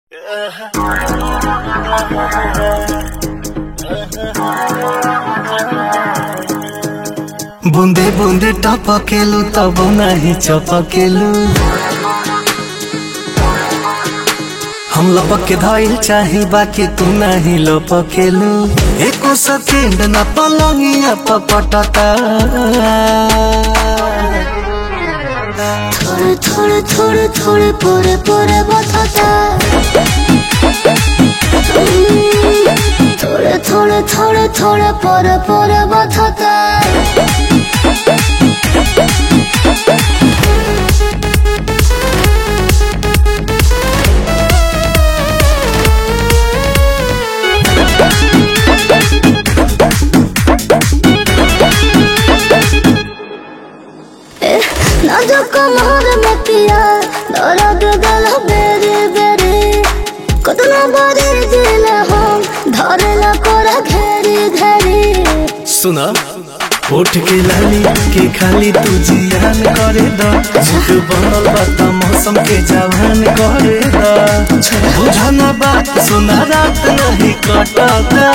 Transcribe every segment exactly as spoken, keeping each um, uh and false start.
बूंदे बूंदे टपकेलू तब नहीं चपकेलू। हम लपक के धइल चाही बाकी तू नहीं लपकेलू। एको सेकेंड न पलंगिया पपटता। थोड़े थोड़े थोड़े थोड़े पोरे पोरे बथता। थोड़े थोड़े थोड़े थोड़े पोरे पोरे बथता। ना जो कमर में पिया दर्द गला बेरे बेरे कतना बारी दिल हम धरेला कोरा घेरी घेरी। सुना उठ के लाली के खाली तू जियान करे दा। झूठ बनल बात मौसम के जवान करे दा। बुझना बात सुना रात नहीं कटता।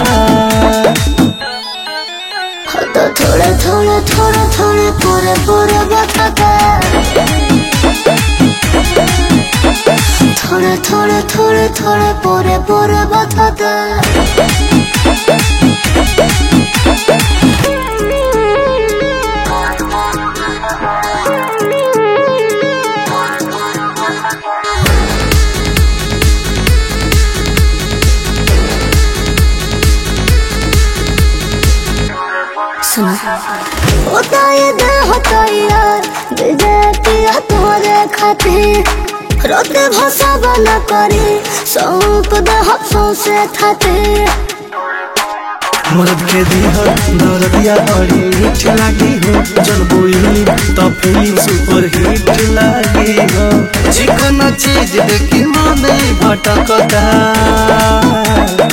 तो थोड़े थोड़े थोड़े थोड़े पूरे पूरे बथता। थोड़े थोड़े थोड़े थोड़े पूरे पूरे बथता। होता ये दे होता यार बेजतिया तुम्हारे खातिर रोते भाषा बना करी सौंप दे हाथों से खाते। मर्द के दिह दर्दिया बड़ी मीठ लागी हो। जब बोली तो फीलिंग सुपर हिट लागी हो। चिकन चीज देखी मन भटकता।